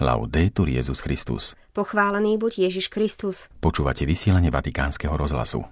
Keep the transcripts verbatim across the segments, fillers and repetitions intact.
Laudetur Jesus Christus. Pochválený buď Ježiš Kristus. Počúvate vysielanie Vatikánskeho rozhlasu.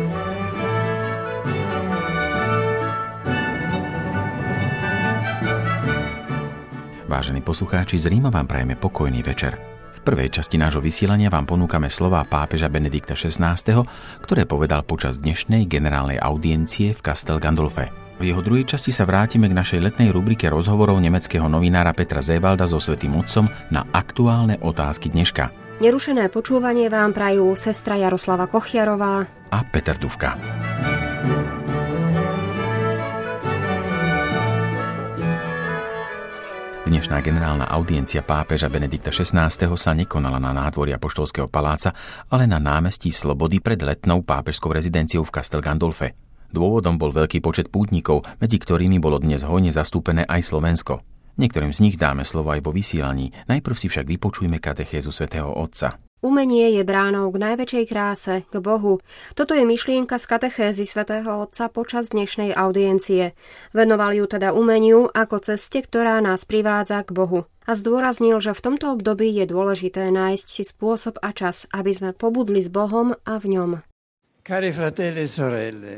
Vážení poslucháči, z Ríma vám prajeme pokojný večer. V prvej časti nášho vysielania vám ponúkame slová pápeža Benedikta šestnásteho, ktoré povedal počas dnešnej generálnej audiencie v Castel Gandolfe. V jeho druhej časti sa vrátime k našej letnej rubrike rozhovorov nemeckého novinára Petra Seewalda so Svätým Otcom na aktuálne otázky dneška. Nerušené počúvanie vám prajú sestra Jaroslava Kochiarová a Peter Dufka. Dnešná generálna audiencia pápeža Benedikta šestnásteho sa nekonala na nádvorí Apoštolského paláca, ale na námestí Slobody pred letnou pápežskou rezidenciou v Castel Gandolfe. Dôvodom bol veľký počet pútnikov, medzi ktorými bolo dnes hojne zastúpené aj Slovensko. Niektorým z nich dáme slovo aj vo vysielaní, najprv si však vypočujme katechézu svätého Otca. Umenie je bránou k najväčšej kráse, k Bohu. Toto je myšlienka z katechézy svätého Otca počas dnešnej audiencie. Venoval ju teda umeniu ako ceste, ktorá nás privádza k Bohu. A zdôraznil, že v tomto období je dôležité nájsť si spôsob a čas, aby sme pobudli s Bohom a v ňom. Cari fratelli e sorelle,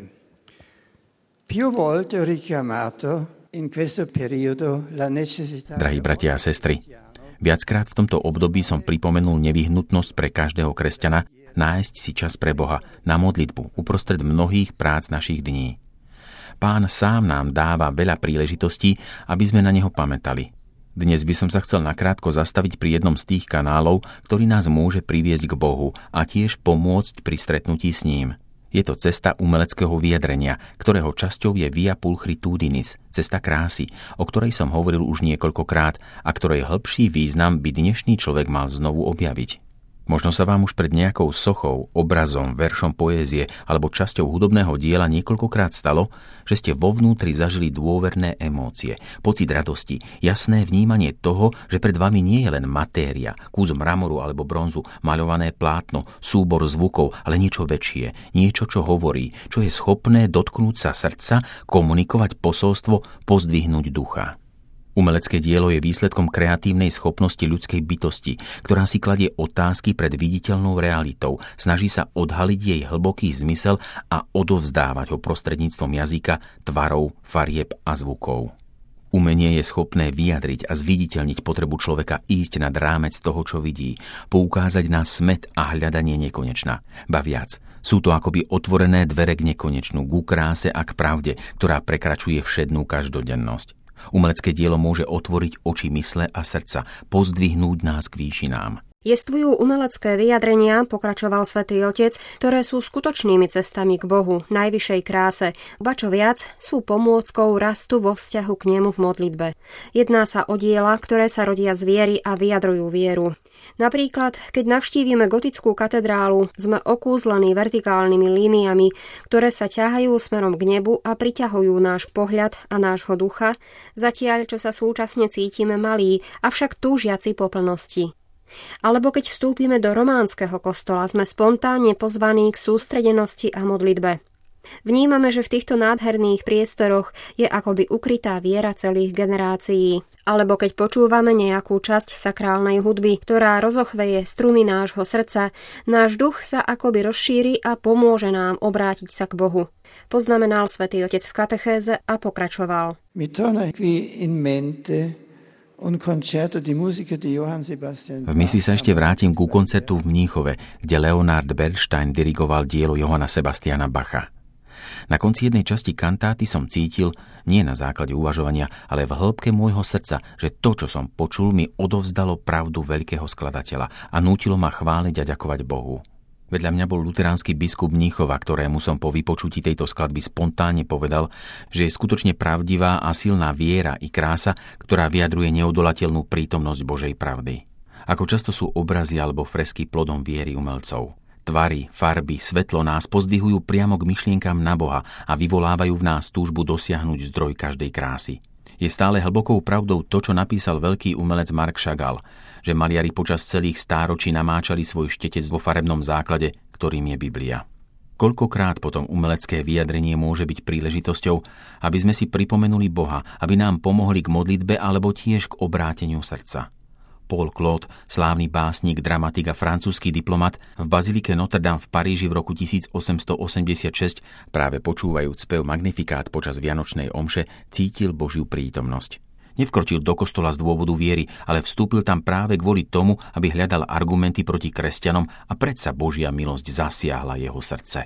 più volte ho richiamato in questo periodo la necessità. Drahí bratia a sestry, viackrát v tomto období som pripomenul nevyhnutnosť pre každého kresťana nájsť si čas pre Boha na modlitbu uprostred mnohých prác našich dní. Pán sám nám dáva veľa príležitostí, aby sme na neho pamätali. Dnes by som sa chcel nakrátko zastaviť pri jednom z tých kanálov, ktorý nás môže priviesť k Bohu a tiež pomôcť pri stretnutí s ním. Je to cesta umeleckého vyjadrenia, ktorého časťou je Via Pulchritudinis, cesta krásy, o ktorej som hovoril už niekoľkokrát a ktorej hĺbší význam by dnešný človek mal znovu objaviť. Možno sa vám už pred nejakou sochou, obrazom, veršom poézie alebo časťou hudobného diela niekoľkokrát stalo, že ste vo vnútri zažili dôverné emócie, pocit radosti, jasné vnímanie toho, že pred vami nie je len matéria, kus mramoru alebo bronzu, maľované plátno, súbor zvukov, ale niečo väčšie, niečo, čo hovorí, čo je schopné dotknúť sa srdca, komunikovať posolstvo, pozdvihnúť ducha. Umelecké dielo je výsledkom kreatívnej schopnosti ľudskej bytosti, ktorá si kladie otázky pred viditeľnou realitou, snaží sa odhaliť jej hlboký zmysel a odovzdávať ho prostredníctvom jazyka, tvarov, farieb a zvukov. Umenie je schopné vyjadriť a zviditeľniť potrebu človeka ísť nad rámec toho, čo vidí, poukázať na smet a hľadanie nekonečna. Ba viac, sú to akoby otvorené dvere k nekonečnú, ku kráse a k pravde, ktorá prekračuje všednú každodennosť. Umelecké dielo môže otvoriť oči mysle a srdca, pozdvihnúť nás k výšinám. Jestvujú umelecké vyjadrenia, pokračoval Svätý Otec, ktoré sú skutočnými cestami k Bohu, najvyššej kráse, ba čo viac, sú pomôckou rastu vo vzťahu k nemu v modlitbe. Jedná sa o diela, ktoré sa rodia z viery a vyjadrujú vieru. Napríklad, keď navštívime gotickú katedrálu, sme okúzlení vertikálnymi líniami, ktoré sa ťahajú smerom k nebu a priťahujú náš pohľad a nášho ducha, zatiaľ čo sa súčasne cítime malí, avšak túžiaci po plnosti. Alebo keď vstúpime do románskeho kostola, sme spontánne pozvaní k sústredenosti a modlitbe. Vnímame, že v týchto nádherných priestoroch je akoby ukrytá viera celých generácií. Alebo keď počúvame nejakú časť sakrálnej hudby, ktorá rozochveje struny nášho srdca, náš duch sa akoby rozšíri a pomôže nám obrátiť sa k Bohu. Poznamenal Svätý Otec v katechéze a pokračoval. Mi torna qui in mente v mysli sa ešte vrátim ku koncertu v Mníchove, kde Leonard Bernstein dirigoval dielo Johanna Sebastiana Bacha. Na konci jednej časti kantáty som cítil, nie na základe uvažovania, ale v hĺbke môjho srdca, že to, čo som počul, mi odovzdalo pravdu veľkého skladateľa a nútilo ma chváliť a ďakovať Bohu. Vedľa mňa bol luteránsky biskup Mníchova, ktorému som po vypočutí tejto skladby spontánne povedal, že je skutočne pravdivá a silná viera i krása, ktorá vyjadruje neodolateľnú prítomnosť Božej pravdy. Ako často sú obrazy alebo fresky plodom viery umelcov. Tvary, farby, svetlo nás pozdvihujú priamo k myšlienkam na Boha a vyvolávajú v nás túžbu dosiahnuť zdroj každej krásy. Je stále hlbokou pravdou to, čo napísal veľký umelec Marc Chagall, že maliari počas celých stáročí namáčali svoj štetec vo farebnom základe, ktorým je Biblia. Koľkokrát potom umelecké vyjadrenie môže byť príležitosťou, aby sme si pripomenuli Boha, aby nám pomohli k modlitbe alebo tiež k obráteniu srdca. Paul Claude, slávny básnik, dramatik a francúzsky diplomat, v bazilike Notre Dame v Paríži v roku tisícosemstoosemdesiatšesť práve počúvajúc spev Magnifikát počas vianočnej omše cítil Božiu prítomnosť. Nevkročil do kostola z dôvodu viery, ale vstúpil tam práve kvôli tomu, aby hľadal argumenty proti kresťanom a predsa Božia milosť zasiahla jeho srdce.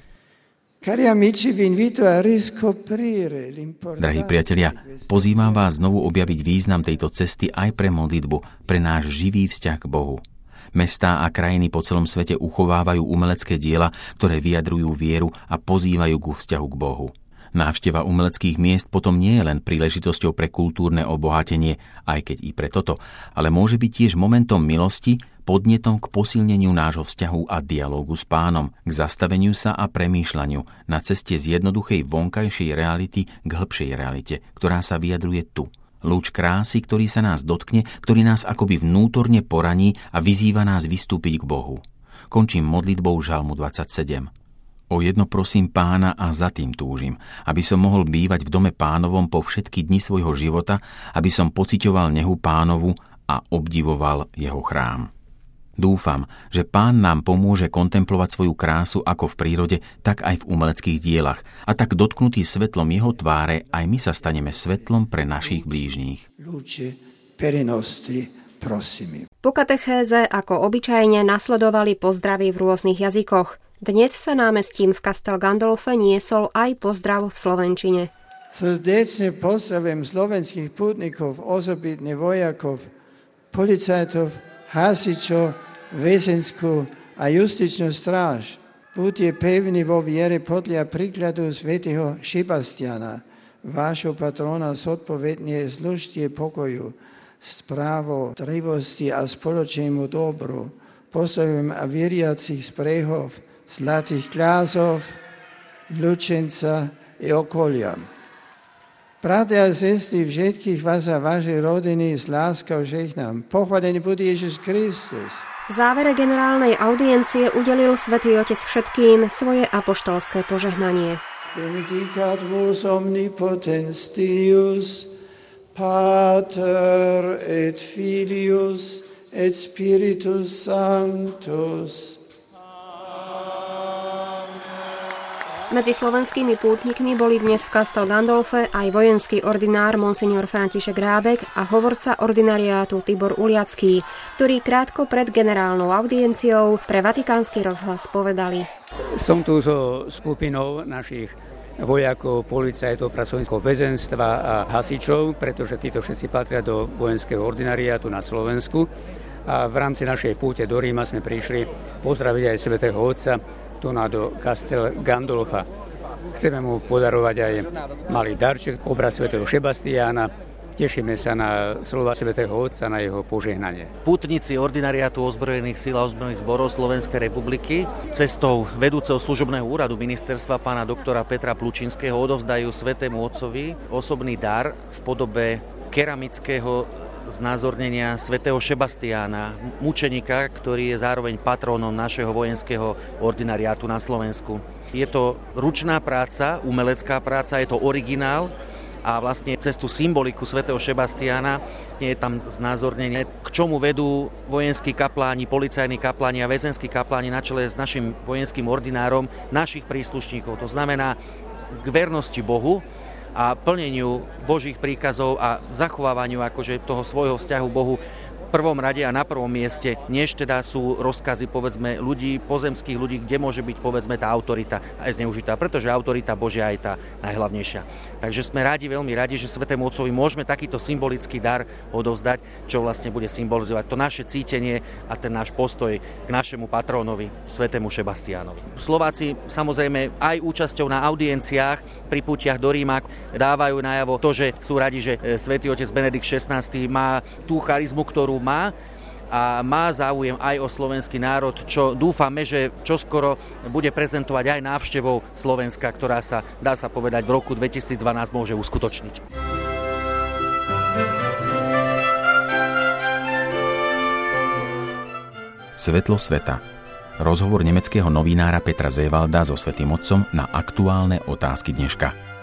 Drahí priatelia, pozývam vás znovu objaviť význam tejto cesty aj pre modlitbu, pre náš živý vzťah k Bohu. Mestá a krajiny po celom svete uchovávajú umelecké diela, ktoré vyjadrujú vieru a pozývajú ku vzťahu k Bohu. Návšteva umeleckých miest potom nie je len príležitosťou pre kultúrne obohatenie, aj keď i pre toto, ale môže byť tiež momentom milosti, podnetom k posilneniu nášho vzťahu a dialógu s Pánom, k zastaveniu sa a premýšľaniu na ceste z jednoduchej vonkajšej reality k hĺbšej realite, ktorá sa vyjadruje tu. Lúč krásy, ktorý sa nás dotkne, ktorý nás akoby vnútorne poraní a vyzýva nás vystúpiť k Bohu. Končím modlitbou Žalmu dvadsaťsedem. O jedno prosím Pána a za tým túžim, aby som mohol bývať v dome Pánovom po všetky dni svojho života, aby som pociťoval nehu Pánovu a obdivoval jeho chrám. Dúfam, že Pán nám pomôže kontemplovať svoju krásu ako v prírode, tak aj v umeleckých dielach a tak dotknutý svetlom jeho tváre aj my sa staneme svetlom pre našich blížnych. Po katechéze ako obyčajne nasledovali pozdravy v rôznych jazykoch. Dnes sa námestím v Castel Gandolfe niesol aj pozdrav v slovenčine. Srdečne pozdravím slovenských pútnikov, osobitne vojakov, policajtov, hasičov, väzenskú a justičnú stráž. Buďte pevní vo viere podľa príkladu svätého Sebastiana, vášho patrona zodpovedne slúžte pokoju, správo, trivosti a spoločnému dobru. Pozdravím a veriacich z Prehov, Zlatých Klásov, Lučenca i okolia. Bratia a sestry, všetkých vás a vašej rodiny s láskou žehnám. Pochválený bude Ježiš Kristus. V závere generálnej audiencie udelil Svätý Otec všetkým svoje apoštolské požehnanie. Benedicat vos omnipotens Deus, Pater et Filius et Spiritus Sanctus. Medzi slovenskými pútnikmi boli dnes v Castel Gandolfe aj vojenský ordinár monsignor František Rábek a hovorca ordinariátu Tibor Uliacký, ktorí krátko pred generálnou audienciou pre Vatikánsky rozhlas povedali. Som tu so skupinou našich vojakov, policajtov, pracovníkov väzenstva a hasičov, pretože títo všetci patria do vojenského ordinariátu na Slovensku. A v rámci našej púte do Ríma sme prišli pozdraviť aj svätého Otca tu na do Castel Gandolfa. Chceme mu podarovať aj malý darček, obraz svätého Sebastiána. Tešíme sa na slova svätého Otca, na jeho požehnanie. Pútnici ordinariátu ozbrojených síl a ozbrojených zborov Slovenskej republiky cestou vedúceho služobného úradu ministerstva pána doktora Petra Plučinského odovzdajú svätému Otcovi osobný dar v podobe keramického znázornenia svätého Sebastiána, mučenika, ktorý je zároveň patrónom našeho vojenského ordinariátu na Slovensku. Je to ručná práca, umelecká práca, je to originál a vlastne cez tú symboliku svätého Sebastiána je tam znázornenie, k čomu vedú vojenskí kapláni, policajní kapláni a väzenskí kapláni na čele s našim vojenským ordinárom, našich príslušníkov. To znamená k vernosti Bohu a plneniu Božích príkazov a zachovávaniu akože toho svojho vzťahu Bohu v prvom rade a na prvom mieste, než teda sú rozkazy povedzme ľudí, pozemských ľudí, kde môže byť povedzme tá autorita aj zneužitá, pretože autorita Božia je tá najhlavnejšia. Takže sme radi, veľmi radi, že Svätému Otcovi môžeme takýto symbolický dar odovzdať, čo vlastne bude symbolizovať to naše cítenie a ten náš postoj k našemu patrónovi, Svätému Sebastiánovi. Slováci samozrejme aj účasťou na audienciách pri pútiach do Ríma dávajú najavo to, že sú radi, že Svätý Otec Benedikt šestnásty má tú charizmu, ktorú má a má záujem aj o slovenský národ, čo dúfame, že čoskoro bude prezentovať aj návštevou Slovenska, ktorá sa, dá sa povedať, v roku dvetisícdvanásť môže uskutočniť. Svetlo sveta. Rozhovor nemeckého novinára Petra Seewalda so Svätým Otcom na aktuálne otázky dneška.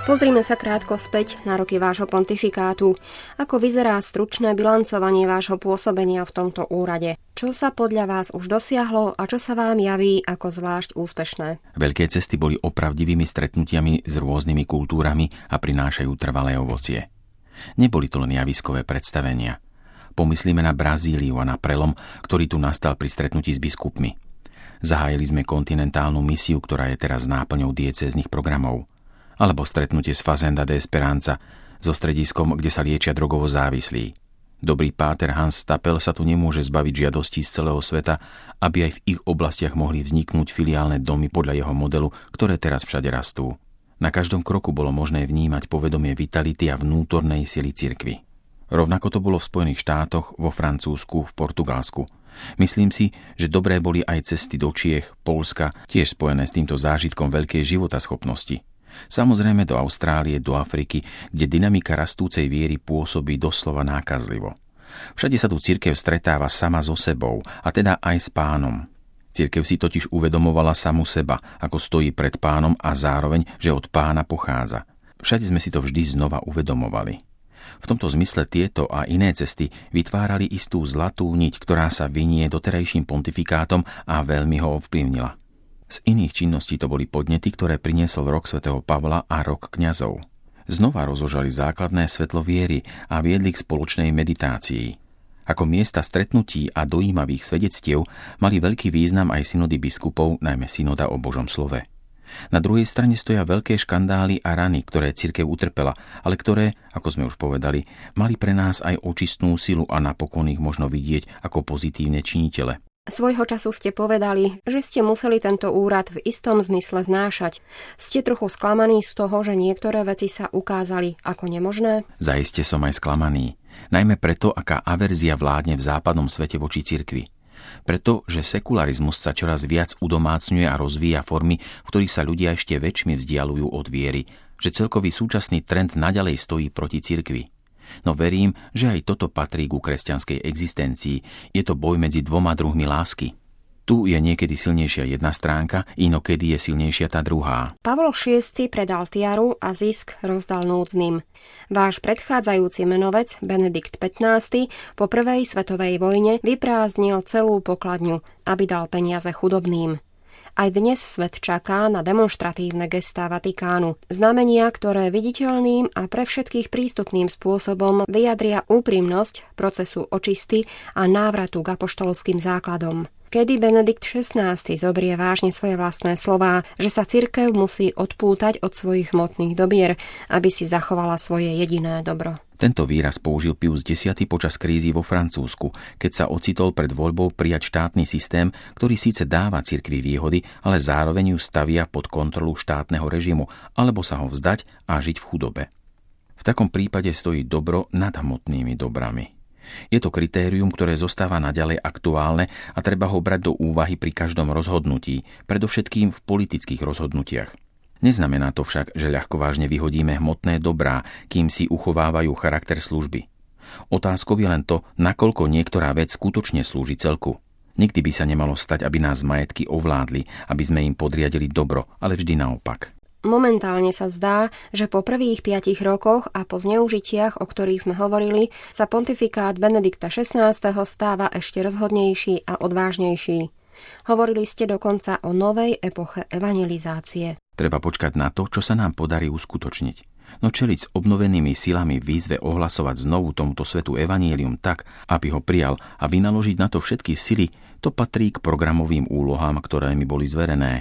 Pozrime sa krátko späť na roky vášho pontifikátu. Ako vyzerá stručné bilancovanie vášho pôsobenia v tomto úrade? Čo sa podľa vás už dosiahlo a čo sa vám javí ako zvlášť úspešné? Veľké cesty boli opravdivými stretnutiami s rôznymi kultúrami a prinášajú trvalé ovocie. Neboli to len javiskové predstavenia. Pomyslíme na Brazíliu a na prelom, ktorý tu nastal pri stretnutí s biskupmi. Zahájili sme kontinentálnu misiu, ktorá je teraz náplňou diecéznych programov. Alebo stretnutie s Fazenda de Esperanza, so strediskom, kde sa liečia drogovo závislí. Dobrý páter Hans Stapel sa tu nemôže zbaviť žiadostí z celého sveta, aby aj v ich oblastiach mohli vzniknúť filiálne domy podľa jeho modelu, ktoré teraz všade rastú. Na každom kroku bolo možné vnímať povedomie vitality a vnútornej sily cirkvi. Rovnako to bolo v Spojených štátoch, vo Francúzsku, v Portugalsku. Myslím si, že dobré boli aj cesty do Čiech, Poľska, tiež spojené s týmto zážitkom veľkej životaschopnosti. Samozrejme do Austrálie, do Afriky, kde dynamika rastúcej viery pôsobí doslova nákazlivo. Všade sa tu cirkev stretáva sama so sebou, a teda aj s Pánom. Cirkev si totiž uvedomovala samu seba, ako stojí pred Pánom a zároveň, že od Pána pochádza. Všade sme si to vždy znova uvedomovali. V tomto zmysle tieto a iné cesty vytvárali istú zlatú niť, ktorá sa vinie doterajším pontifikátom a veľmi ho ovplyvnila. Z iných činností to boli podnety, ktoré priniesol rok svätého Pavla a rok kňazov. Znova rozožali základné svetlo viery a viedli k spoločnej meditácii. Ako miesta stretnutí a dojímavých svedectiev mali veľký význam aj synody biskupov, najmä synoda o Božom slove. Na druhej strane stoja veľké škandály a rany, ktoré cirkev utrpela, ale ktoré, ako sme už povedali, mali pre nás aj očistnú silu a napokon ich možno vidieť ako pozitívne činitele. Svojho času ste povedali, že ste museli tento úrad v istom zmysle znášať. Ste trochu sklamaní z toho, že niektoré veci sa ukázali ako nemožné? Zaiste som aj sklamaný. Najmä preto, aká averzia vládne v západnom svete voči cirkvi. Preto, že sekularizmus sa čoraz viac udomácňuje a rozvíja formy, v ktorých sa ľudia ešte väčšmi vzdialujú od viery, že celkový súčasný trend naďalej stojí proti cirkvi. No verím, že aj toto patrí ku kresťanskej existencii. Je to boj medzi dvoma druhmi lásky. Tu je niekedy silnejšia jedna stránka, inokedy je silnejšia tá druhá. Pavol šiesty predal tiaru a zisk rozdal núdznym. Váš predchádzajúci menovec Benedikt pätnásty po prvej svetovej vojne vyprázdnil celú pokladňu, aby dal peniaze chudobným. Aj dnes svet čaká na demonštratívne gestá Vatikánu, znamenia, ktoré viditeľným a pre všetkých prístupným spôsobom vyjadria úprimnosť procesu očisty a návratu k apoštolským základom. Kedy Benedikt šestnásty zobrie vážne svoje vlastné slová, že sa cirkev musí odpútať od svojich hmotných dobier, aby si zachovala svoje jediné dobro. Tento výraz použil Pius X počas krízy vo Francúzsku, keď sa ocitol pred voľbou prijať štátny systém, ktorý síce dáva cirkvi výhody, ale zároveň ju stavia pod kontrolu štátneho režimu, alebo sa ho vzdať a žiť v chudobe. V takom prípade stojí dobro nad hmotnými dobrami. Je to kritérium, ktoré zostáva naďalej aktuálne a treba ho brať do úvahy pri každom rozhodnutí, predovšetkým v politických rozhodnutiach. Neznamená to však, že ľahkovážne vyhodíme hmotné dobrá, kým si uchovávajú charakter služby. Otázkou je len to, nakoľko niektorá vec skutočne slúži celku. Nikdy by sa nemalo stať, aby nás majetky ovládli, aby sme im podriadili dobro, ale vždy naopak. Momentálne sa zdá, že po prvých piatich rokoch a po zneužitiach, o ktorých sme hovorili, sa pontifikát Benedikta šestnásteho stáva ešte rozhodnejší a odvážnejší. Hovorili ste dokonca o novej epoche evangelizácie. Treba počkať na to, čo sa nám podarí uskutočniť. No čeliť s obnovenými silami výzve ohlasovať znovu tomuto svetu evanjelium tak, aby ho prijal a vynaložiť na to všetky sily, to patrí k programovým úlohám, ktoré mi boli zverené.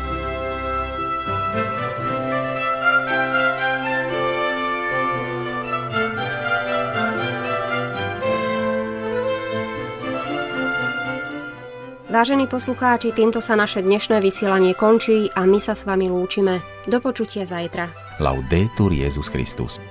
Vážení poslucháči, týmto sa naše dnešné vysielanie končí a my sa s vami lúčime. Do počutia zajtra. Laudetur Jesus Christus.